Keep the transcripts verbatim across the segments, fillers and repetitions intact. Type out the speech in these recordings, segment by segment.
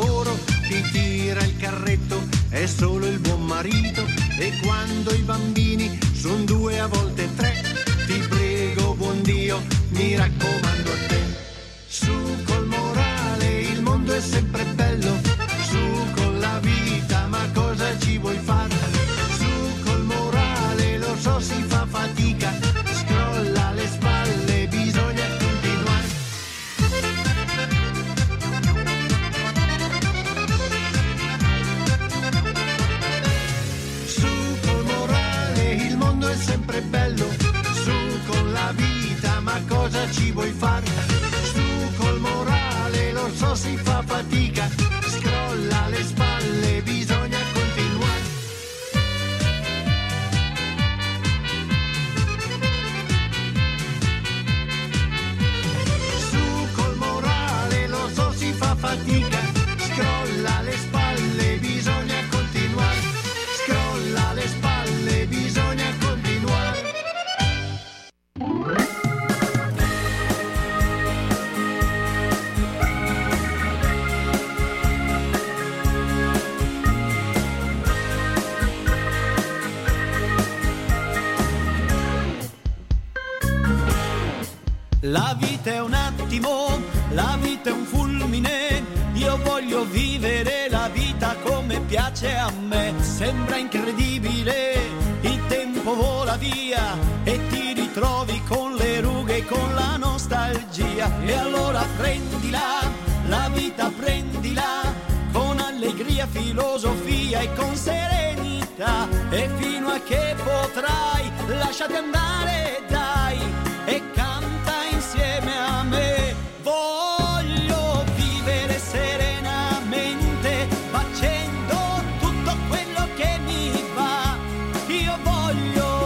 lavoro, chi tira il carretto è solo il buon marito, e quando i bambini son due a volte tre, ti prego buon Dio, mi raccomando a te. Su col morale, il mondo è sempre bello, su con la vita, ma cosa ci vuoi fare? Su col morale, lo so si fa fatica, scrolla le spalle, bisogna continuare. Su col morale, il mondo è sempre bello, su con la vita, ma cosa ci vuoi fare? Su col morale, lo so si fa fatica, scrolla le spalle, bisogna continuare. Su col morale, lo so si fa fatica, scrolla le spalle, bisogna continuare, scrolla le spalle, bisogna continuare. La vita è un attimo, la vita è un fulmine, io voglio vivere la vita come piace a me. Sembra incredibile, il tempo vola via e ti ritrovi con le rughe e con la nostalgia. E allora prendila, la vita prendila, con allegria, filosofia e con serenità. E fino a che potrai, lasciati andare, dai, e canta insieme a me. Voglio vivere serenamente, facendo tutto quello che mi va. Io voglio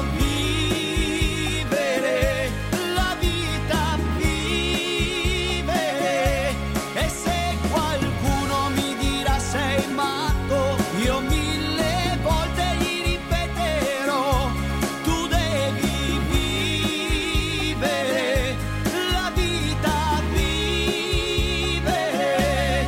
vivere la vita, vivere. E se qualcuno mi dirà sei matto, io mille volte gli ripeterò: tu devi vivere la vita, vivere.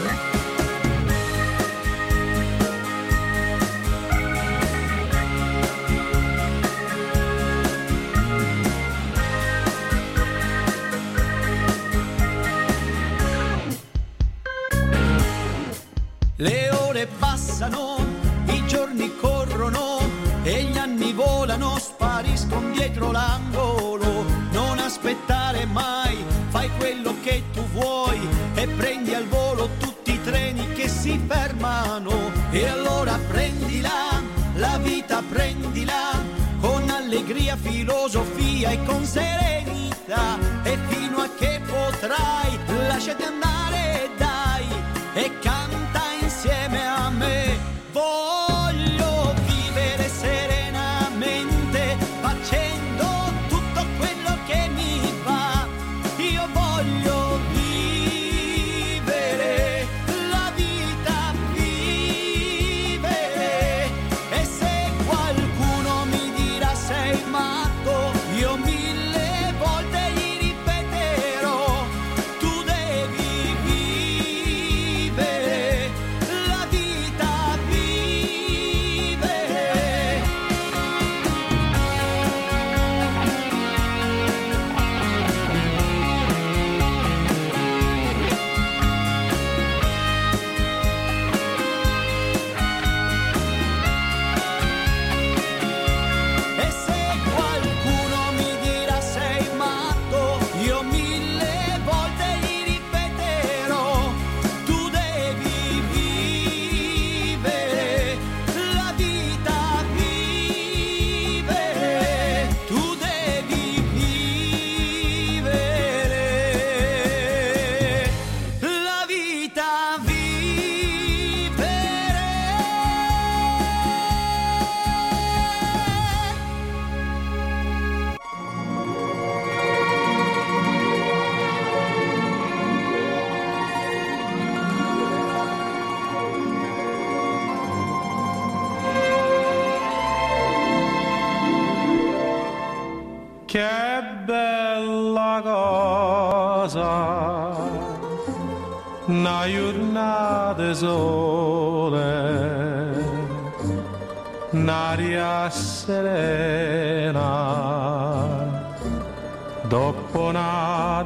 Le ore passano, i giorni corrono e gli anni volano, spariscono dietro l'angolo. Non aspettare mai, fai quello che tu vuoi e prendi al volo tutti i treni che si fermano. E allora prendila, la vita prendila, con allegria, filosofia e con serenità. E fino a che potrai, lasciati andare, dai, e canta insieme a me. Voglio vivere serenamente, facendo tutto quello che mi va. Io voglio vivere la vita, vivere. E se qualcuno mi dirà sei matto, io mille volte gli ripeterò: tu devi vivere la vita, vivere. E se qualcuno mi dirà sei matto, io mille volte gli ripeterò: tu devi vivere la vita, vivere. Tu devi vivere la vita, vivere. Che bella cosa una giornata sole, un'aria serena, dopo una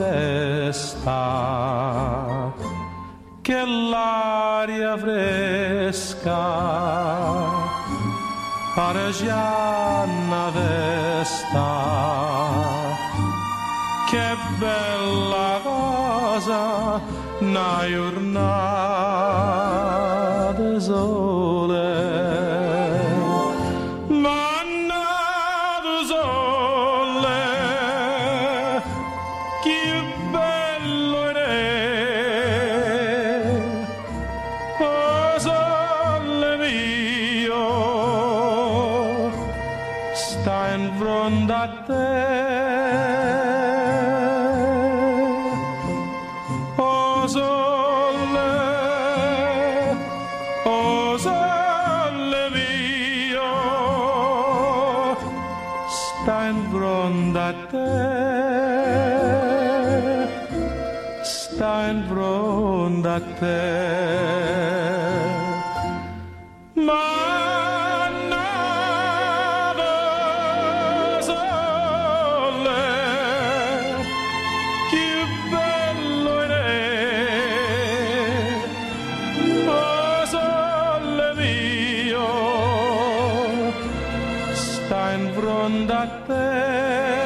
tempesta, che l'aria fresca pare già una festa. Che bella cosa, una giornata sole, mannata sole, che bello è, oh sole mio, sta in fronte a te. Sta in fronte a te, mannata sole, che bello è, oh sole mio, sta in fronte a te.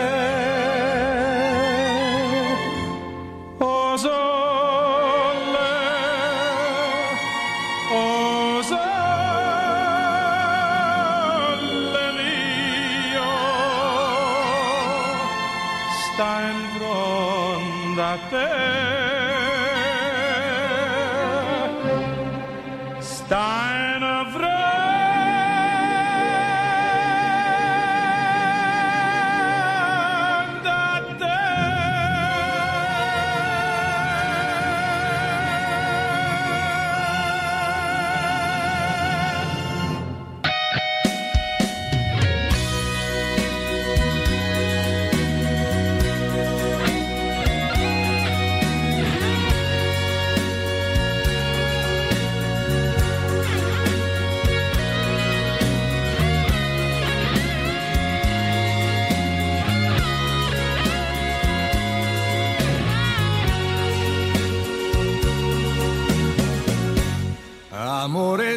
Amore,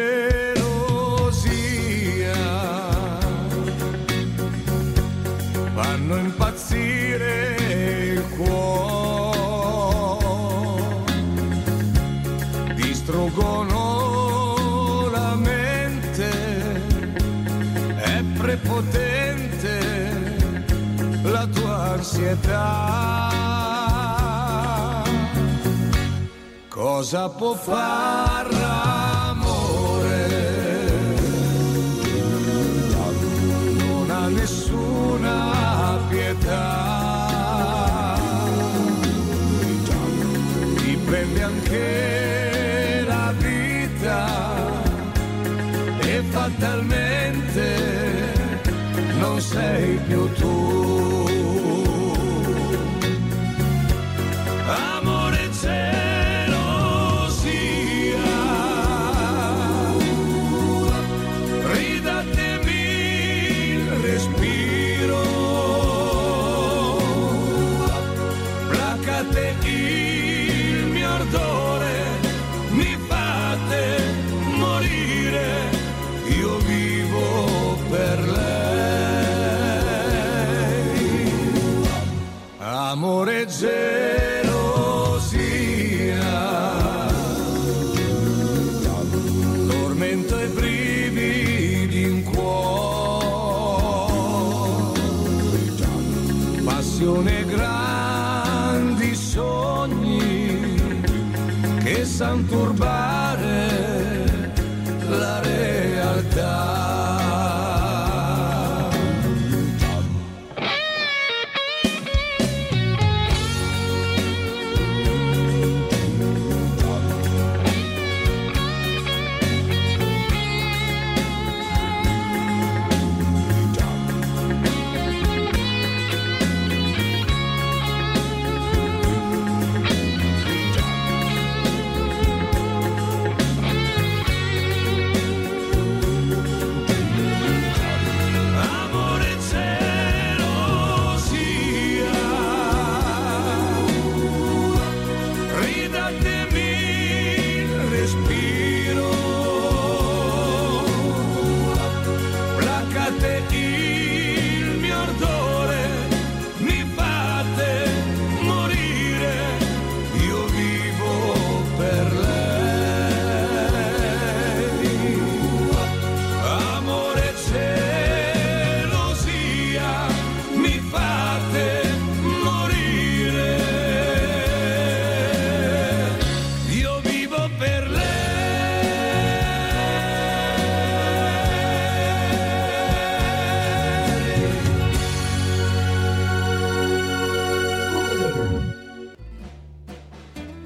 gelosia fanno impazzire il cuore, distruggono la mente, è prepotente la tua ansietà. Cosa può far l'amore? Non ha nessuna pietà, ti prende anche la vita e fatalmente non sei più tu. Amore, c'è il mio ardore, mi fate morire, io vivo per lei. Amore, gelosia, tormento e brividi in cuore, passione grandi sogni che san turbare la realtà.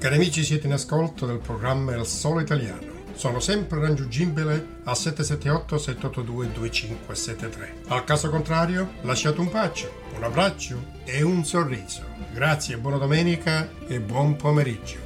Cari amici, siete in ascolto del programma Il Solo Italiano. Sono sempre raggiungibile al sette sette otto sette otto due due cinque sette tre. Al caso contrario, lasciate un bacio, un abbraccio e un sorriso. Grazie, buona domenica e buon pomeriggio.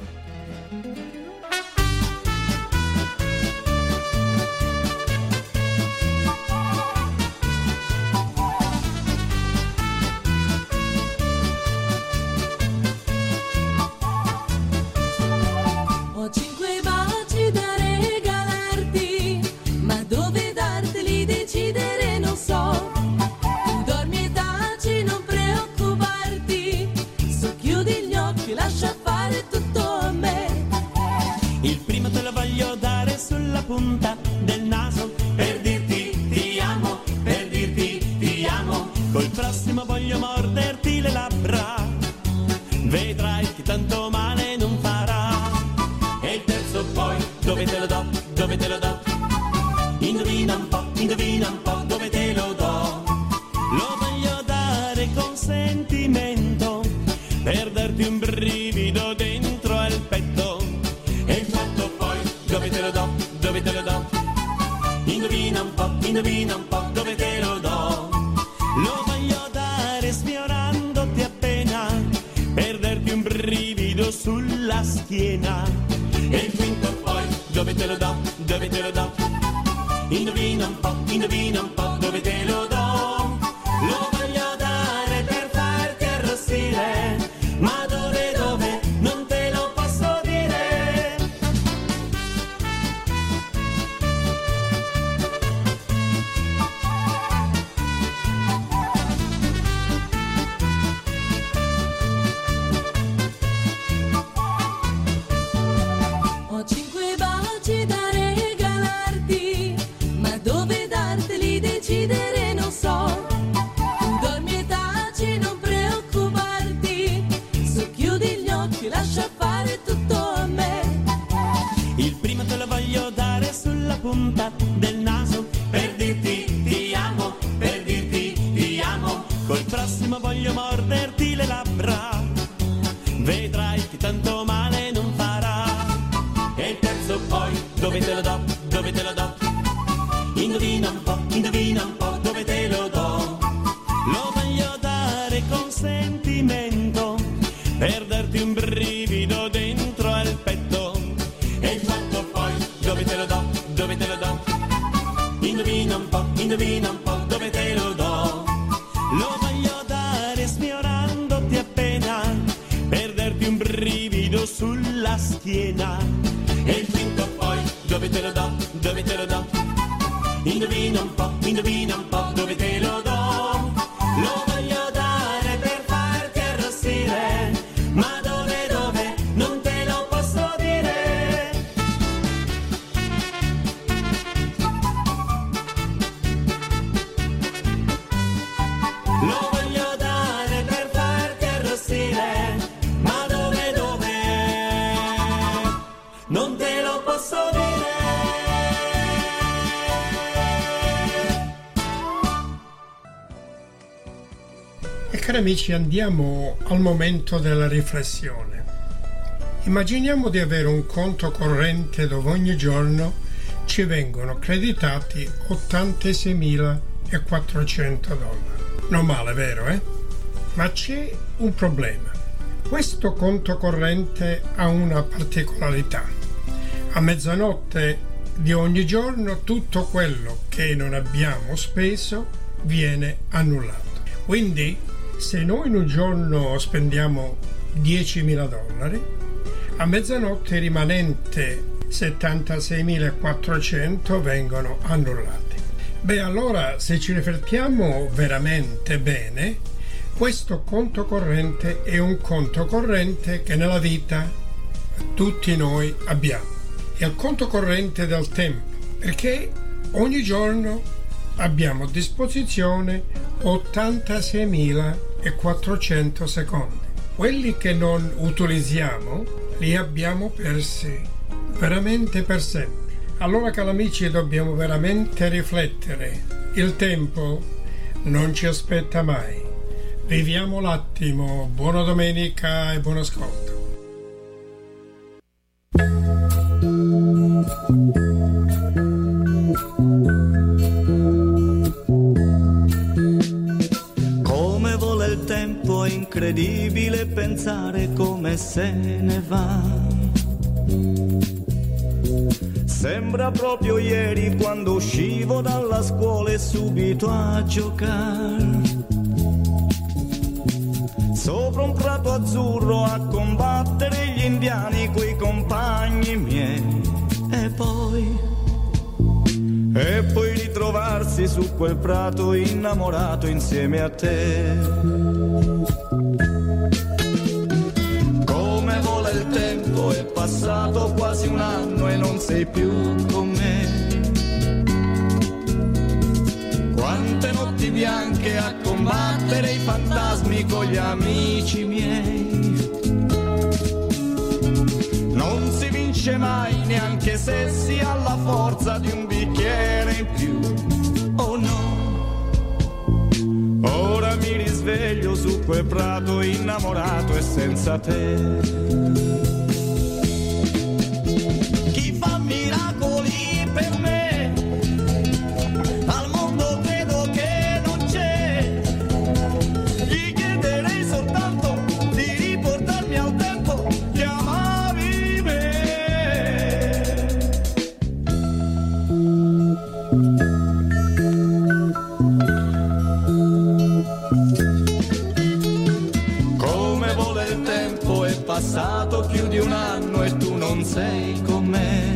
Punta del naso per dirti ti amo, per dirti ti amo. Col prossimo voglio morderti le labbra, vedrai che tanto male non farà. E il terzo poi dove te lo do, dove te lo do? Indovina un po', indovina un po' dove te lo do. Lo voglio dare con sentimento, per darti un brivido dentro al petto. E il quarto poi dove te lo do? Dove te lo do? Indovina un po', indovina un po' dove te lo do. Lo voglio dare sfiorandoti appena, per darti un brivido sulla schiena. E il quinto poi dove te lo do? Dove te lo do? Indovina un po', indovina un po' dove te lo do. Lo voglio dare per farti arrossire, ma dove dove non te lo posso dire. Ho cinque baci da regalarti, ma dove darteli decidere non so. Tu dormi e taci, non preoccuparti, socchiudi gli occhi, lascia fare tutto a me. Il primo te lo voglio dare sulla punta del naso, per dirti ti amo, per dirti ti amo. Col prossimo voglio morderti le labbra, vedrai che tanto male non farà. E il terzo poi dove te lo do, dove te lo do? Indovina un po', indovina un po' dove te lo do. Lo voglio dare con sentimento, per darti un brivido dentro al petto. E il quarto poi dove te lo do, dove te lo do? Indovina un po', indovina un po' dove te lo do. Lo voglio dare sfiorandoti appena, per darti un brivido sulla schiena. E il quinto poi dove te lo do, dove te lo do? Indovina un po', indovina un po' dove te lo do. Lo voglio dare per farti arrossire, ma dove dove non te lo posso dire. Lo voglio dare per farti arrossire, ma dove dove non te lo posso dire. E cari amici, andiamo al momento della riflessione. Immaginiamo di avere un conto corrente dove ogni giorno ci vengono creditati ottantaseimilaquattrocento dollari. Non male, vero, eh? Ma c'è un problema. Questo conto corrente ha una particolarità. A mezzanotte di ogni giorno tutto quello che non abbiamo speso viene annullato. Quindi, se noi in un giorno spendiamo diecimila dollari, a mezzanotte i rimanenti settantaseimilaquattrocento vengono annullati. Beh, allora, se ci riflettiamo veramente bene, questo conto corrente è un conto corrente che nella vita tutti noi abbiamo. È il conto corrente del tempo, perché ogni giorno abbiamo a disposizione ottantaseimilaquattrocento secondi. Quelli che non utilizziamo li abbiamo persi veramente per sempre. Allora, cari amici, dobbiamo veramente riflettere. Il tempo non ci aspetta mai. Viviamo l'attimo. Buona domenica e buon ascolto. Come vola il tempo, è incredibile pensare come se ne va. Sembra proprio ieri quando uscivo dalla scuola e subito a giocare sopra un prato azzurro a combattere gli indiani coi compagni miei. E poi, e poi ritrovarsi su quel prato innamorato insieme a te. Come vola il tempo, è passato quasi un anno e non sei più con me. Quante notti bianche a combattere i fantasmi con gli amici miei. Non si vince mai neanche se si ha la forza di un bicchiere in più. Oh no, ora mi risveglio su quel prato innamorato e senza te. Chi fa miracoli per me passato più di un anno e tu non sei con me.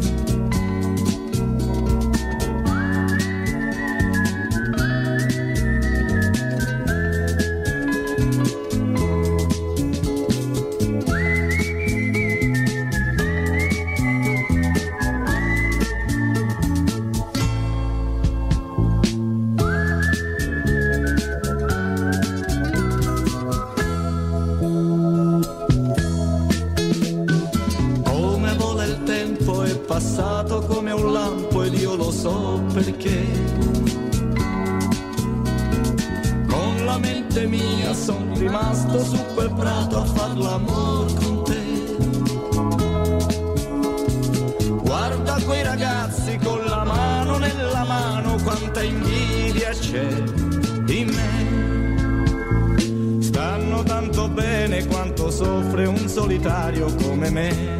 Come un lampo ed io lo so perché con la mente mia son rimasto su quel prato a far l'amor con te. Guarda quei ragazzi con la mano nella mano, quanta invidia c'è in me. Stanno tanto bene quanto soffre un solitario come me.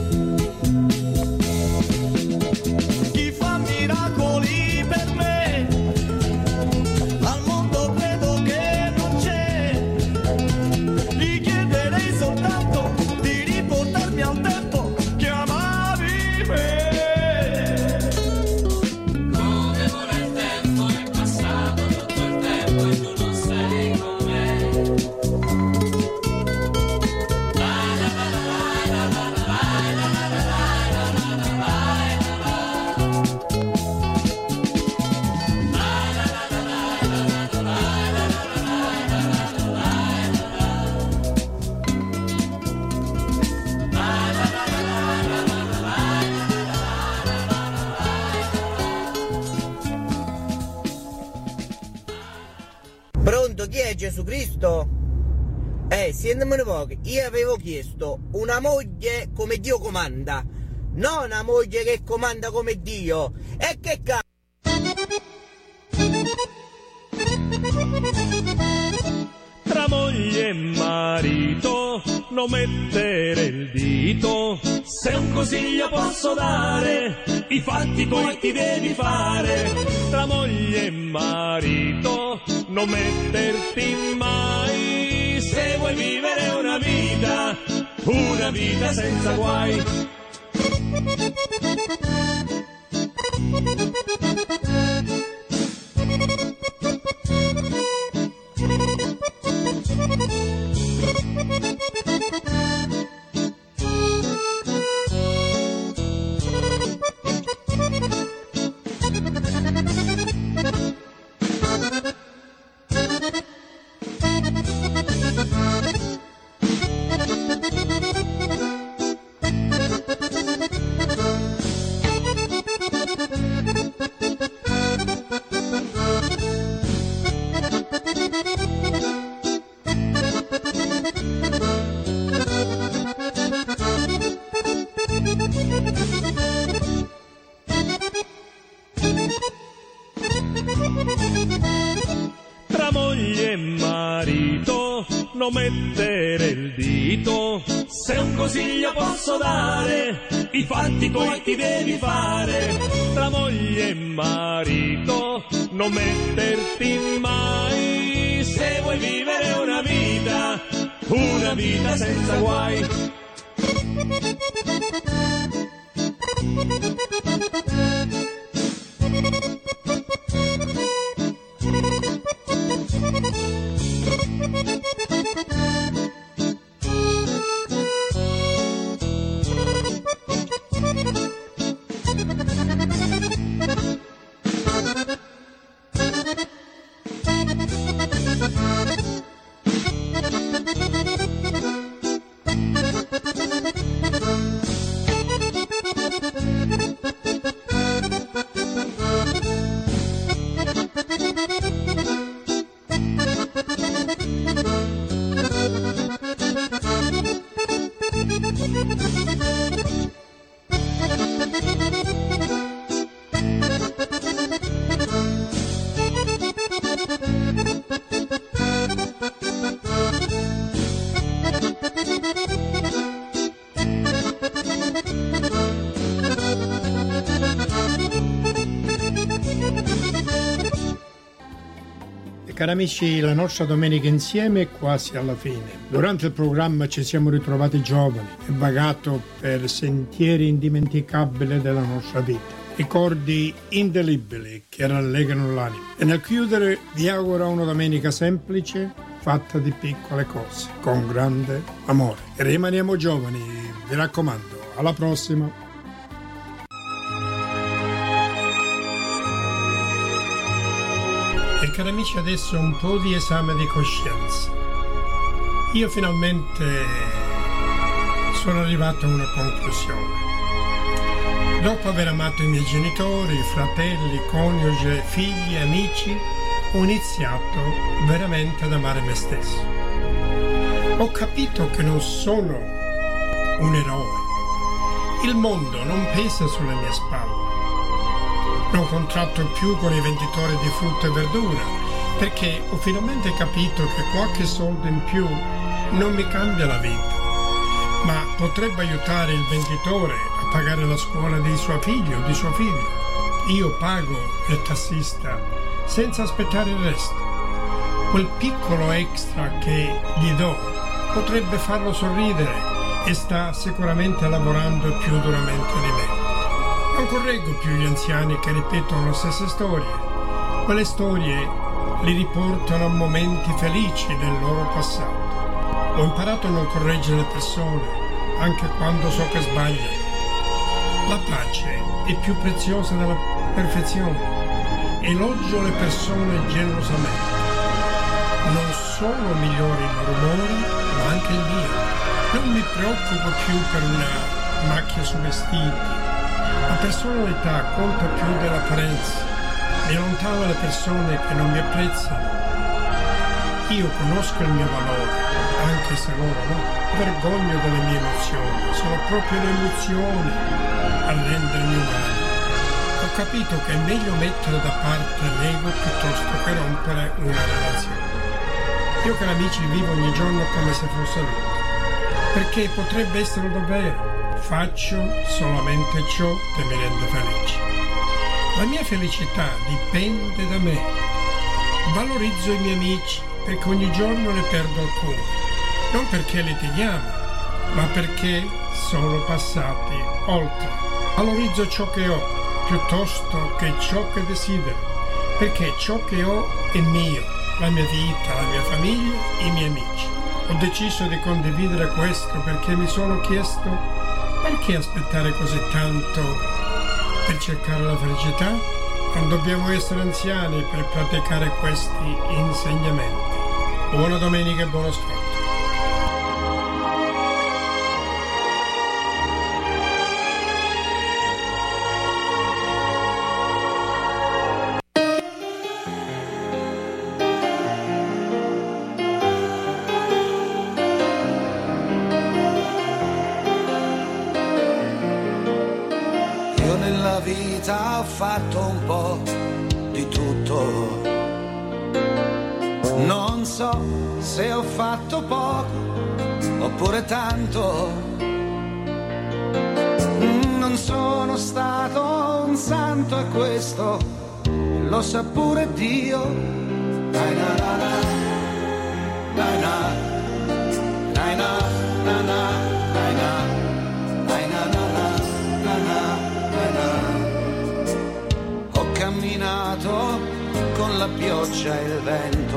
Miracoli per me, al mondo credo che non c'è. Gli chiederei soltanto di riportarmi al tempo che amavi me. Come vola il tempo, è passato tutto il tempo e tu non sei con me. La la la la la la la la la la la. Pronto, chi è Gesù Cristo? Eh, sentimi un po', io avevo chiesto una moglie come Dio comanda, non una moglie che comanda come Dio. E che cazzo? Tra moglie e marito non mettere il dito. Se un consiglio posso dare, i fatti poi ti devi fare. Tra moglie e marito non metterti mai. Se vuoi vivere una vita, una vita senza guai. moglie e marito, non mettere il dito. Se un consiglio posso dare, i fatti tuoi ti devi fare. Tra moglie e marito, non metterti mai. Se vuoi vivere una vita, una vita senza guai. Cari amici, la nostra domenica insieme è quasi alla fine. Durante il programma ci siamo ritrovati giovani e vagato per sentieri indimenticabili della nostra vita. Ricordi indelebili che rallegrano l'anima. E nel chiudere vi auguro una domenica semplice, fatta di piccole cose, con grande amore. E rimaniamo giovani, vi raccomando. Alla prossima! E cari amici, adesso un po' di esame di coscienza. Io finalmente sono arrivato a una conclusione. Dopo aver amato i miei genitori, fratelli, coniuge, figli, amici, ho iniziato veramente ad amare me stesso. Ho capito che non sono un eroe. Il mondo non pesa sulle mie spalle. Non contratto più con i venditori di frutta e verdura perché ho finalmente capito che qualche soldo in più non mi cambia la vita, ma potrebbe aiutare il venditore a pagare la scuola di suo figlio o di suo figlio. Io pago il tassista senza aspettare il resto. Quel piccolo extra che gli do potrebbe farlo sorridere e sta sicuramente lavorando più duramente di me. Non correggo più gli anziani che ripetono le stesse storie. Quelle storie li riportano a momenti felici del loro passato. Ho imparato a non correggere le persone, anche quando so che sbagliano. La pace è più preziosa della perfezione. Elogio le persone generosamente. Non sono migliori i loro umori, ma anche il mio. Non mi preoccupo più per una macchia sui vestiti. La personalità conta più dell'apparenza. Mi allontano dalle persone che non mi apprezzano. Io conosco il mio valore, anche se loro no. Vergogno delle mie emozioni. Sono proprio le emozioni a rendermi umano. Ho capito che è meglio mettere da parte l'ego piuttosto che rompere una relazione. Io, cari amici, vivo ogni giorno come se fosse l'ultimo, perché potrebbe essere davvero. Faccio solamente ciò che mi rende felice. La mia felicità dipende da me. Valorizzo i miei amici perché ogni giorno ne perdo alcuni. Non perché litighiamo, ma perché sono passati oltre. Valorizzo ciò che ho piuttosto che ciò che desidero, perché ciò che ho è mio, la mia vita, la mia famiglia, i miei amici. Ho deciso di condividere questo perché mi sono chiesto: perché aspettare così tanto per cercare la felicità? Non dobbiamo essere anziani per praticare questi insegnamenti. Buona domenica e buon ascolto. Ho fatto un po' di tutto, so se ho fatto poco oppure tanto. Non sono stato un santo e questo lo sa pure Dio. Dai na na na, dai na, dai na na na, dai na, dai na na na, na na, dai na. Ho camminato con la pioggia e il vento,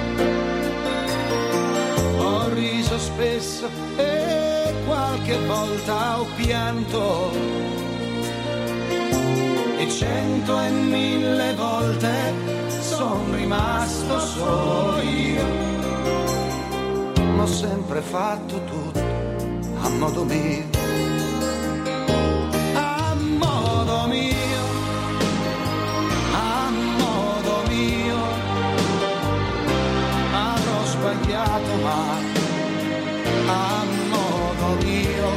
ho riso spesso e qualche volta ho pianto, e cento e mille volte son rimasto solo io, ma ho sempre fatto tutto a modo mio, a modo mio, a modo mio. Avrò sbagliato ma a modo mio,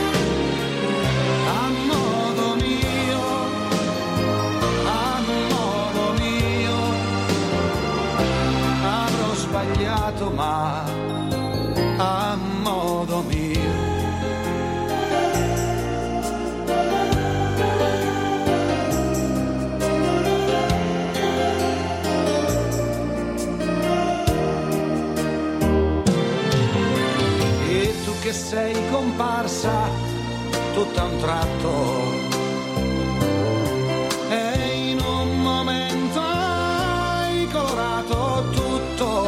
a modo mio, a modo mio. Avrò sbagliato ma a modo mio. E tu che sei comparsa tutto a un tratto e in un momento hai colorato tutto.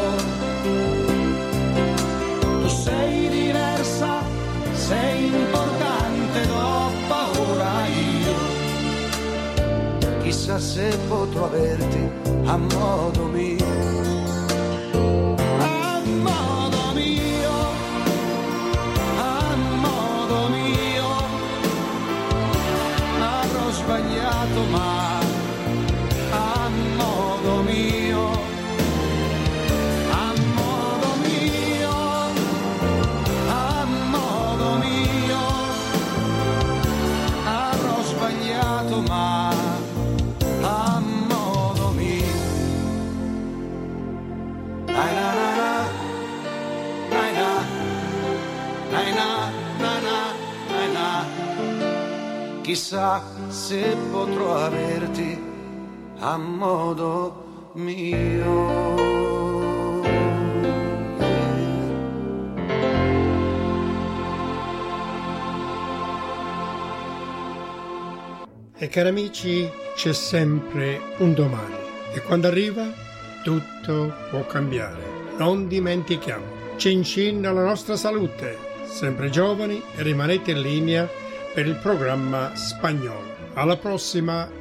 Tu sei diversa, sei importante, ho paura io. Chissà se potrò averti a modo mio, a modo mio, a modo mio. Avrò sbagliato ma a modo mio, a modo mio, a modo mio. Avrò sbagliato ma a modo mio. Dai na na na, dai na, dai na na na, dai na. Chissà se potrò averti a modo mio. E cari amici, c'è sempre un domani e quando arriva tutto può cambiare. Non dimentichiamo, cincin alla nostra salute, sempre giovani, e rimanete in linea per il programma spagnolo. Alla prossima!